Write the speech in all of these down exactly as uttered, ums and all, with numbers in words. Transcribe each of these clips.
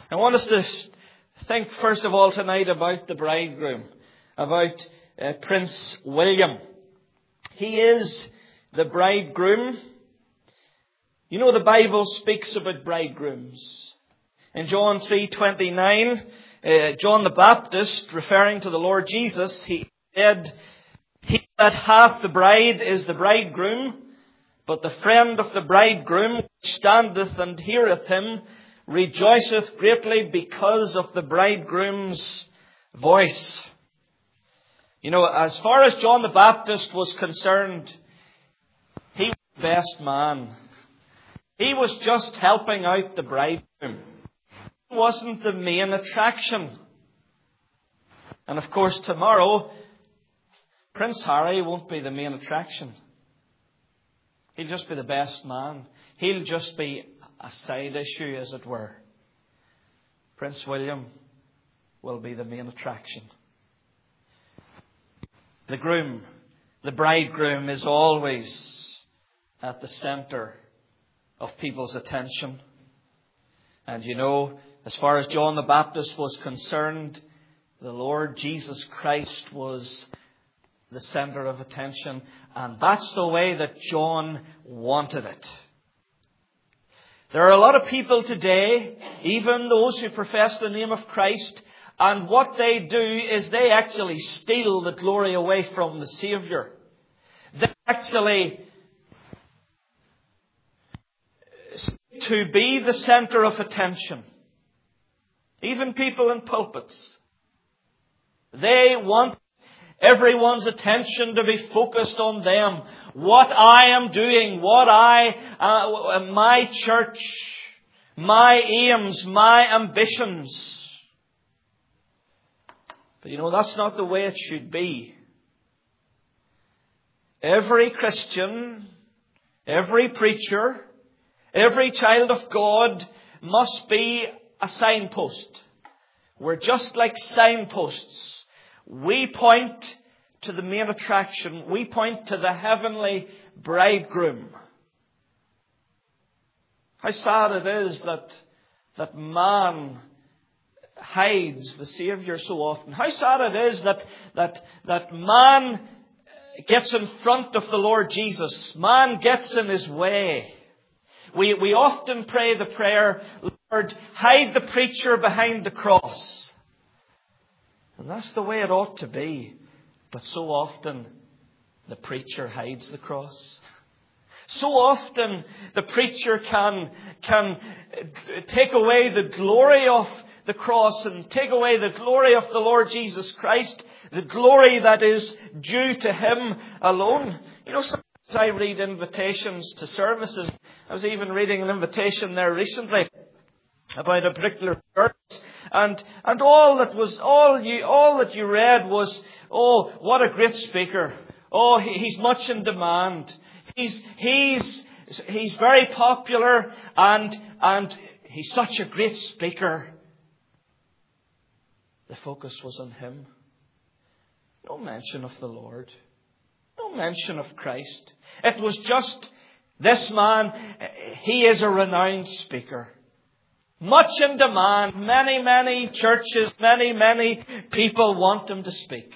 I want us to think first of all tonight about the bridegroom, about uh, Prince William. He is the bridegroom. You know, the Bible speaks about bridegrooms. In John three twenty-nine, uh, John the Baptist, referring to the Lord Jesus, he said, "He that hath the bride is the bridegroom, but the friend of the bridegroom which standeth and heareth him rejoiceth greatly because of the bridegroom's voice." You know, as far as John the Baptist was concerned, he was the best man. He was just helping out the bridegroom. He wasn't the main attraction. And of course, tomorrow, Prince Harry won't be the main attraction. He'll just be the best man. He'll just be a side issue, as it were. Prince William will be the main attraction. The groom, the bridegroom, is always at the center of people's attention. And you know, as far as John the Baptist was concerned, the Lord Jesus Christ was the center of attention. And that's the way that John wanted it. There are a lot of people today, even those who profess the name of Christ, and what they do is they actually steal the glory away from the Saviour. They actually seek to be the centre of attention. Even people in pulpits. They want everyone's attention to be focused on them. What I am doing, what I, uh, my church, my aims, my ambitions. But you know, that's not the way it should be. Every Christian, every preacher, every child of God must be a signpost. We're just like signposts. We point to the main attraction. We point to the heavenly bridegroom. How sad it is that, that man hides the Saviour so often. How sad it is that, that, that man gets in front of the Lord Jesus. Man gets in his way. We, we often pray the prayer, "Lord, hide the preacher behind the cross." And that's the way it ought to be. But so often the preacher hides the cross. So often the preacher can, can take away the glory of the cross and take away the glory of the Lord Jesus Christ, the glory that is due to Him alone. You know, sometimes I read invitations to services. I was even reading an invitation there recently about a particular church, and and all that was all you all that you read was, "Oh, what a great speaker! Oh, he, he's much in demand. He's he's he's very popular, and and he's such a great speaker." The focus was on him. No mention of the Lord. No mention of Christ. It was just, this man, he is a renowned speaker. Much in demand. Many, many churches, many, many people want him to speak.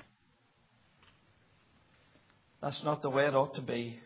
That's not the way it ought to be.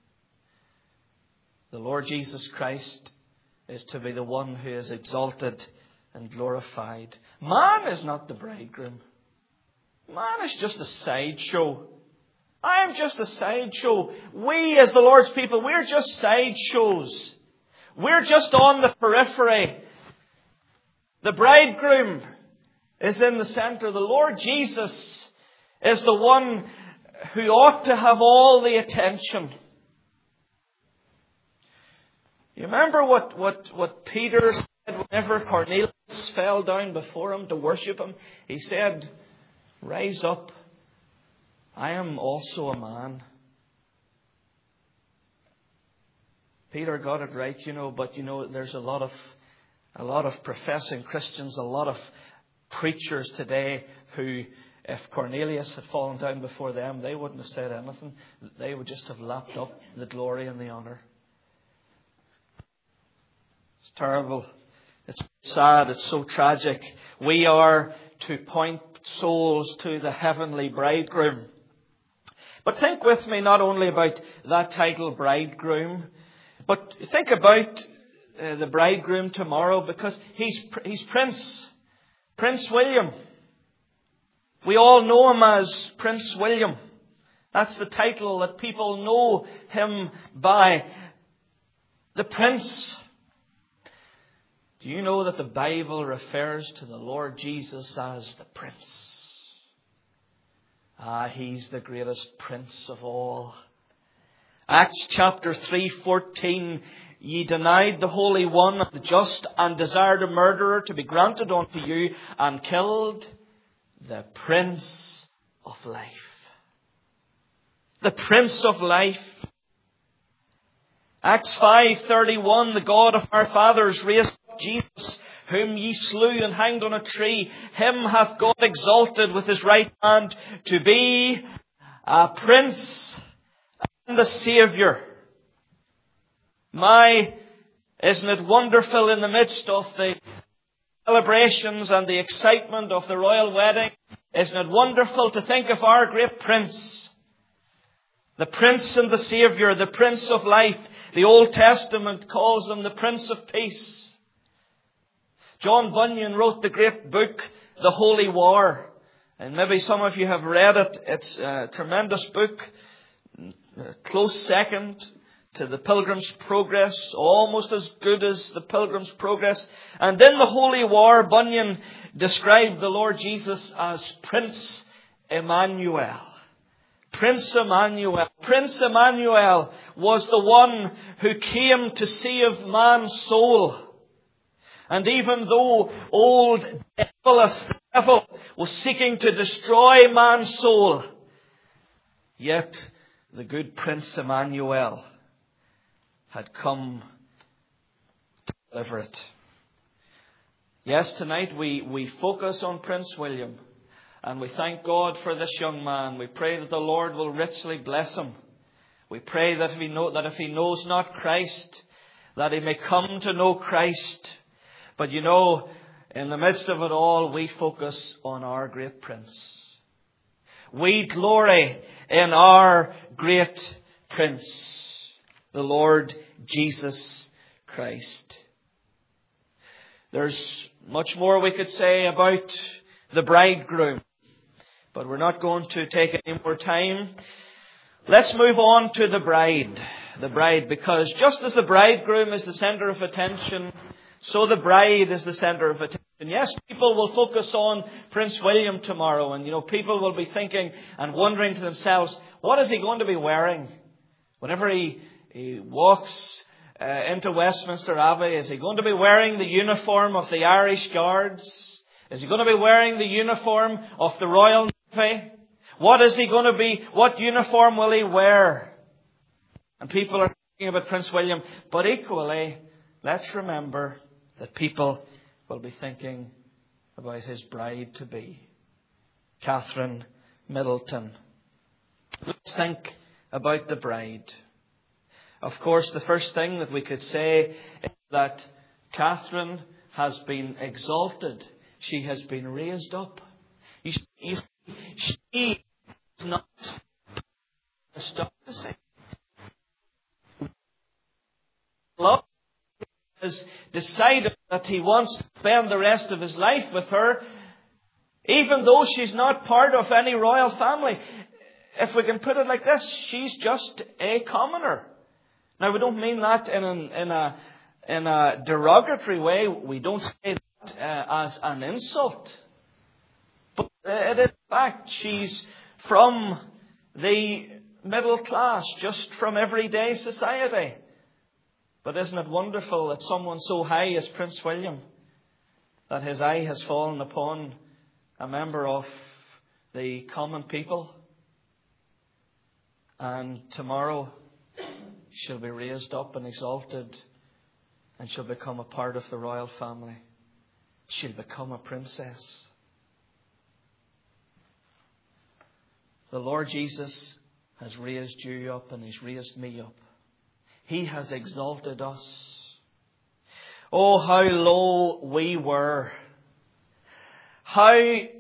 The Lord Jesus Christ is to be the one who is exalted and glorified. Man is not the bridegroom. Man is just a sideshow. I am just a sideshow. We, as the Lord's people, we're just sideshows. We're just on the periphery. The bridegroom is in the center. The Lord Jesus is the one who ought to have all the attention. You remember what, what, what Peter said whenever Cornelius fell down before him to worship him? He said, "Rise up. I am also a man." Peter got it right, you know, but you know, there's a lot of a lot of professing Christians, a lot of preachers today who, if Cornelius had fallen down before them, they wouldn't have said anything. They would just have lapped up the glory and the honour. It's terrible It's sad, it's so tragic. We are to point souls to the heavenly bridegroom. But think with me not only about that title, bridegroom, but think about uh, the bridegroom tomorrow, because he's he's Prince, Prince William. We all know him as Prince William. That's the title that people know him by. The Prince. Do you know that the Bible refers to the Lord Jesus as the Prince? Ah, He's the greatest Prince of all. Acts chapter three fourteen. Ye denied the Holy One of the just, and desired a murderer to be granted unto you, and killed the Prince of Life. The Prince of Life. Acts five thirty-one. The God of our fathers raised up Jesus, whom ye slew and hanged on a tree. Him hath God exalted with His right hand to be a Prince and a Saviour. My, isn't it wonderful in the midst of the celebrations and the excitement of the royal wedding? Isn't it wonderful to think of our great Prince? The Prince and the Saviour, the Prince of Life. The Old Testament calls Him the Prince of Peace. John Bunyan wrote the great book, The Holy War. And maybe some of you have read it. It's a tremendous book. A close second to the Pilgrim's Progress. Almost as good as the Pilgrim's Progress. And in The Holy War, Bunyan described the Lord Jesus as Prince Emmanuel. Prince Emmanuel. Prince Emmanuel was the one who came to save man's soul. And even though old devilish devil was seeking to destroy man's soul, yet the good Prince Emmanuel had come to deliver it. Yes, tonight we, we focus on Prince William. And we thank God for this young man. We pray that the Lord will richly bless him. We pray that if he, know, that if he knows not Christ, that he may come to know Christ. But you know, in the midst of it all, we focus on our great Prince. We glory in our great Prince, the Lord Jesus Christ. There's much more we could say about the bridegroom, but we're not going to take any more time. Let's move on to the bride. The bride, because just as the bridegroom is the center of attention, so the bride is the center of attention. Yes, people will focus on Prince William tomorrow, and you know, people will be thinking and wondering to themselves, what is he going to be wearing? Whenever he, he walks uh, into Westminster Abbey, is he going to be wearing the uniform of the Irish Guards? Is he going to be wearing the uniform of the Royal Navy? What is he going to be? What uniform will he wear? And people are thinking about Prince William. But equally, let's remember that people will be thinking about his bride-to-be, Catherine Middleton. Let's think about the bride. Of course, the first thing that we could say is that Catherine has been exalted. She has been raised up. You see, you see, she is not stop to say. Love has decided that he wants to spend the rest of his life with her, even though she's not part of any royal family. If we can put it like this, she's just a commoner. Now, we don't mean that in an, in a in a derogatory way. We don't say that uh, as an insult. But uh, in fact, she's from the middle class, just from everyday society. But isn't it wonderful that someone so high as Prince William, that his eye has fallen upon a member of the common people, and tomorrow she'll be raised up and exalted, and she'll become a part of the royal family. She'll become a princess. The Lord Jesus has raised you up, and He's raised me up. He has exalted us. Oh, how low we were. How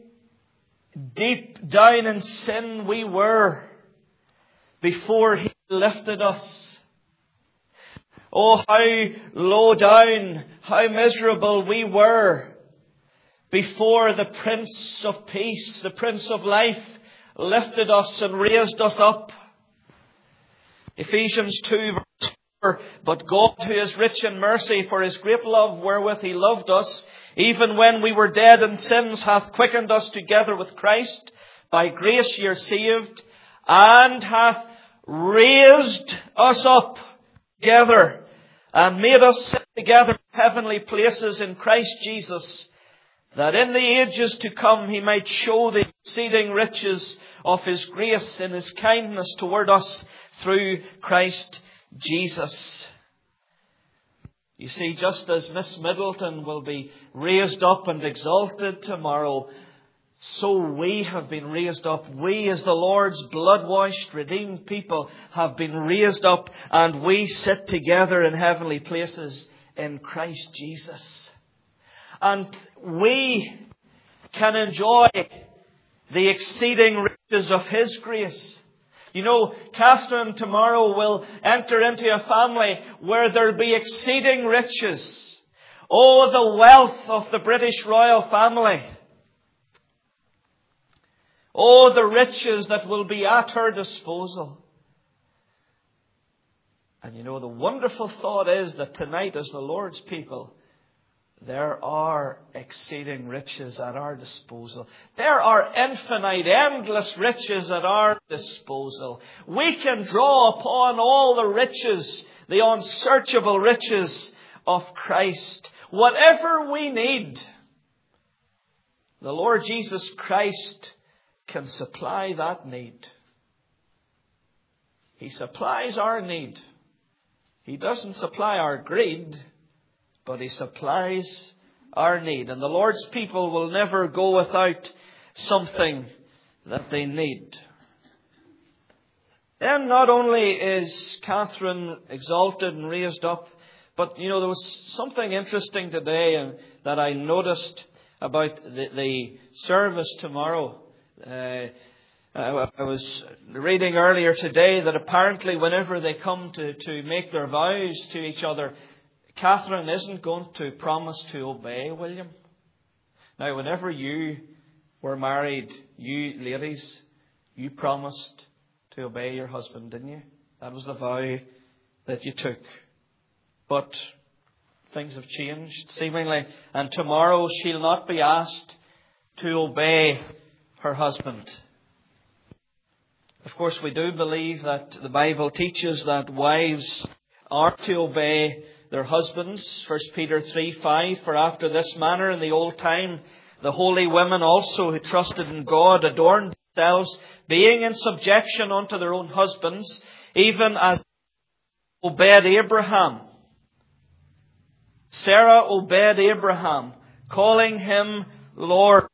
deep down in sin we were before He lifted us. Oh, how low down, how miserable we were before the Prince of Peace, the Prince of Life, lifted us and raised us up. Ephesians two verse four, but God, who is rich in mercy, for His great love wherewith He loved us, even when we were dead in sins, hath quickened us together with Christ. By grace ye are saved, and hath raised us up together, and made us sit together in heavenly places in Christ Jesus, that in the ages to come He might show the exceeding riches of His grace in His kindness toward us through Christ Jesus. You see, just as Miss Middleton will be raised up and exalted tomorrow, so we have been raised up. We, as the Lord's blood-washed, redeemed people, have been raised up, and we sit together in heavenly places in Christ Jesus. And we can enjoy the exceeding riches of His grace. You know, Catherine tomorrow will enter into a family where there'll be exceeding riches. Oh, the wealth of the British royal family. Oh, the riches that will be at her disposal. And you know, the wonderful thought is that tonight, as the Lord's people, there are exceeding riches at our disposal. There are infinite, endless riches at our disposal. We can draw upon all the riches, the unsearchable riches of Christ. Whatever we need, the Lord Jesus Christ can supply that need. He supplies our need. He doesn't supply our greed, but He supplies our need. And the Lord's people will never go without something that they need. Then not only is Catherine exalted and raised up, but you know, there was something interesting today that I noticed about the, the service tomorrow. Uh, I, I was reading earlier today that apparently whenever they come to, to make their vows to each other, Catherine isn't going to promise to obey William. Now, whenever you were married, you ladies, you promised to obey your husband, didn't you? That was the vow that you took. But things have changed, seemingly, and tomorrow she'll not be asked to obey her husband. Of course, we do believe that the Bible teaches that wives are to obey their husbands. First Peter three five, for after this manner in the old time, the holy women also who trusted in God adorned themselves, being in subjection unto their own husbands, even as obeyed Abraham. Sarah obeyed Abraham, calling him Lord.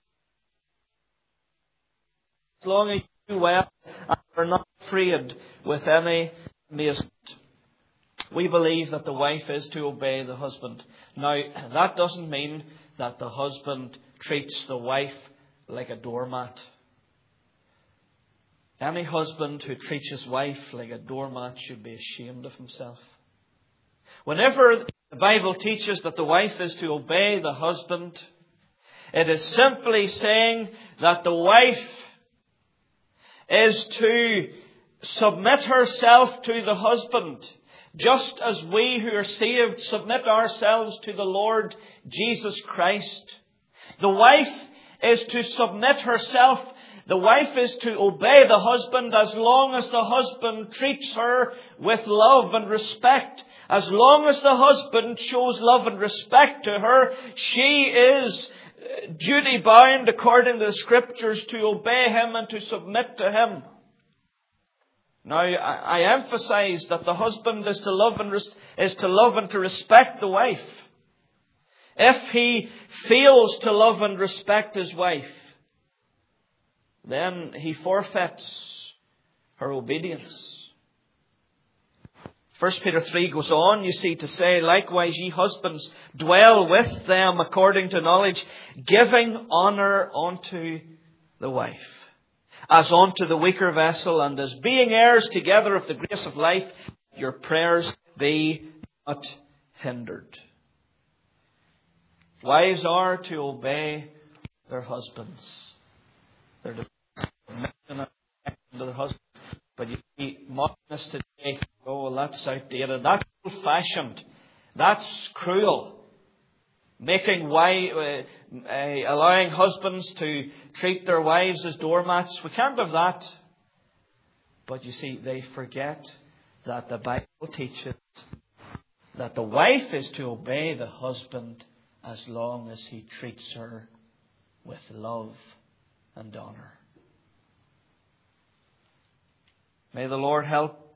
As long as you do well and are not afraid with any amazement. We believe that the wife is to obey the husband. Now, that doesn't mean that the husband treats the wife like a doormat. Any husband who treats his wife like a doormat should be ashamed of himself. Whenever the Bible teaches that the wife is to obey the husband, it is simply saying that the wife is to submit herself to the husband, just as we who are saved submit ourselves to the Lord Jesus Christ. The wife is to submit herself. The wife is to obey the husband as long as the husband treats her with love and respect. As long as the husband shows love and respect to her, she is duty bound according to the Scriptures to obey him and to submit to him. Now, I emphasize that the husband is to love and res- is to love and to respect the wife. If he fails to love and respect his wife, then he forfeits her obedience. First Peter three goes on, you see, to say, likewise ye husbands, dwell with them according to knowledge, giving honour unto the wife, as unto the weaker vessel, and as being heirs together of the grace of life, your prayers be not hindered. Wives are to obey their husbands. They're to submit to their husbands. But you see, modernness today, oh, well, that's outdated. That's old-fashioned. That's cruel. Making wives, uh, uh, allowing husbands to treat their wives as doormats. We can't have that. But you see, they forget that the Bible teaches that the wife is to obey the husband as long as he treats her with love and honour. May the Lord help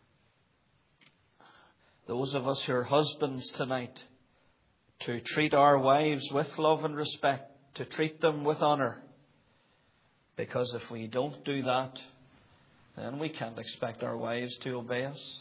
those of us who are husbands tonight to treat our wives with love and respect, to treat them with honour. Because if we don't do that, then we can't expect our wives to obey us.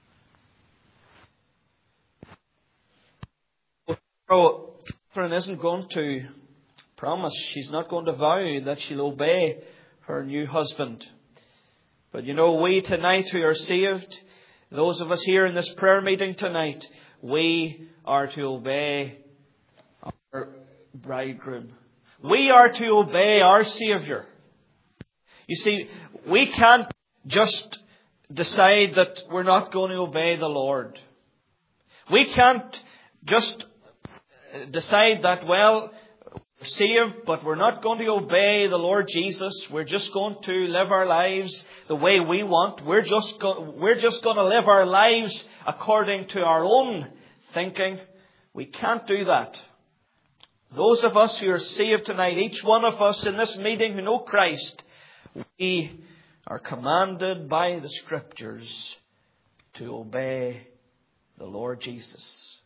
So, Catherine isn't going to promise, she's not going to vow that she'll obey her new husband. But you know, we tonight who are saved, those of us here in this prayer meeting tonight, we are to obey our bridegroom. We are to obey our Saviour. You see, we can't just decide that we're not going to obey the Lord. We can't just decide that, well, we're saved, but we're not going to obey the Lord Jesus. We're just going to live our lives the way we want. We're just go- we're just going to live our lives according to our own thinking. We can't do that. Those of us who are saved tonight, each one of us in this meeting who know Christ, we are commanded by the Scriptures to obey the Lord Jesus.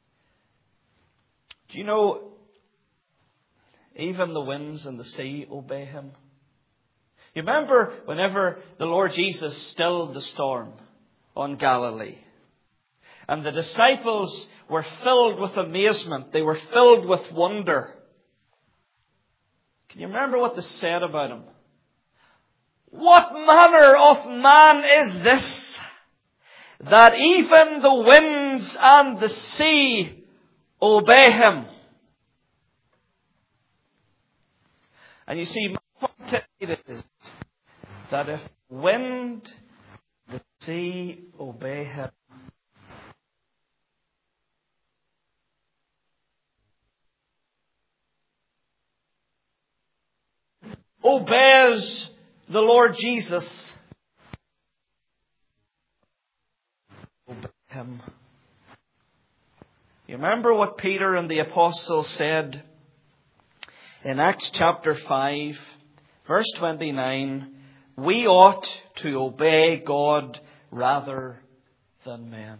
Do you know, even the winds and the sea obey Him? You remember whenever the Lord Jesus stilled the storm on Galilee, and the disciples were filled with amazement. They were filled with wonder. Can you remember what they said about Him? What manner of man is this, that even the winds and the sea obey Him? And you see, my point is that if wind and the sea obey Him, obeys the Lord Jesus, obey Him. You remember what Peter and the apostles said in Acts chapter five, verse twenty-nine, we ought to obey God rather than men.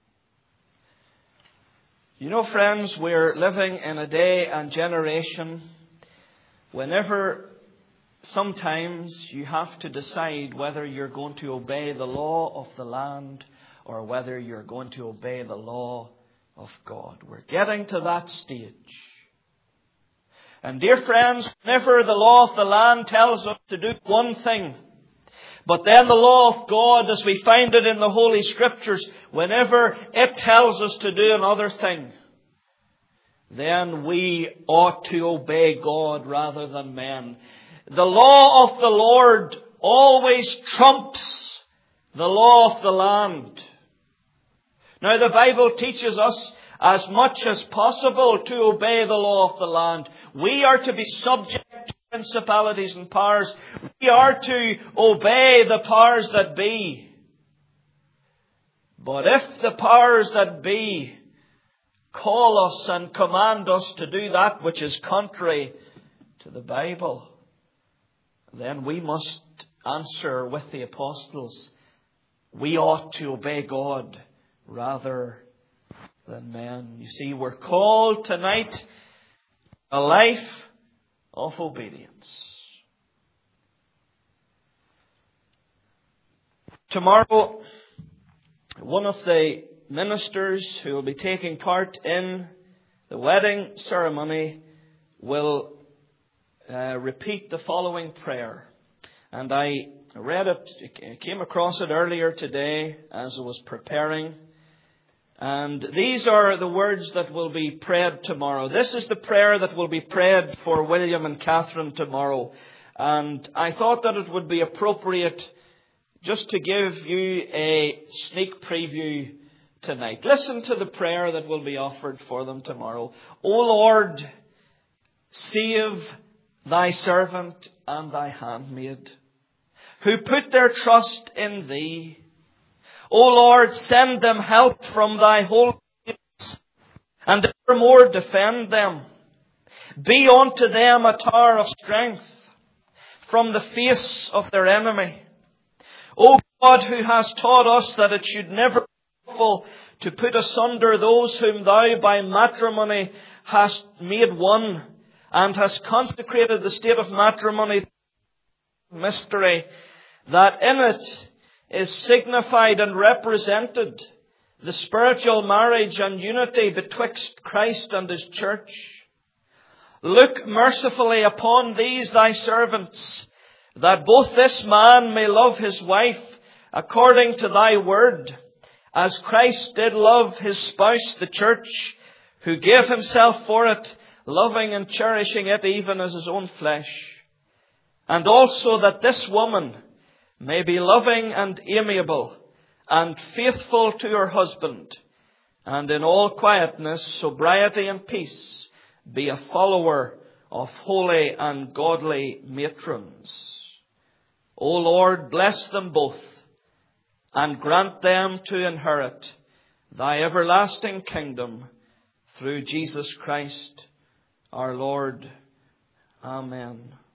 You know, friends, we're living in a day and generation whenever sometimes you have to decide whether you're going to obey the law of the land or whether you're going to obey the law of God. We're getting to that stage. And dear friends, whenever the law of the land tells us to do one thing, but then the law of God, as we find it in the Holy Scriptures, whenever it tells us to do another thing, then we ought to obey God rather than men. The law of the Lord always trumps the law of the land. Now, the Bible teaches us as much as possible to obey the law of the land. We are to be subject to principalities and powers. We are to obey the powers that be. But if the powers that be call us and command us to do that which is contrary to the Bible, then we must answer with the apostles. We ought to obey God rather than men. You see, we're called tonight a life of obedience. Tomorrow, one of the ministers who will be taking part in the wedding ceremony will uh, repeat the following prayer. And I read it, came across it earlier today as I was preparing. And these are the words that will be prayed tomorrow. This is the prayer that will be prayed for William and Catherine tomorrow. And I thought that it would be appropriate just to give you a sneak preview tonight. Listen to the prayer that will be offered for them tomorrow. O Lord, save thy servant and thy handmaid, who put their trust in thee. O Lord, send them help from thy holy place, and evermore defend them. Be unto them a tower of strength from the face of their enemy. O God, who hast taught us that it should never be lawful to put asunder those whom thou by matrimony hast made one, and hast consecrated the state of matrimony mystery, that in it is signified and represented the spiritual marriage and unity betwixt Christ and His church. Look mercifully upon these thy servants, that both this man may love his wife according to thy word, as Christ did love his spouse, the church, who gave himself for it, loving and cherishing it even as his own flesh. And also that this woman may be loving and amiable and faithful to her husband, and in all quietness, sobriety and peace be a follower of holy and godly matrons. O Lord, bless them both and grant them to inherit thy everlasting kingdom through Jesus Christ our Lord. Amen.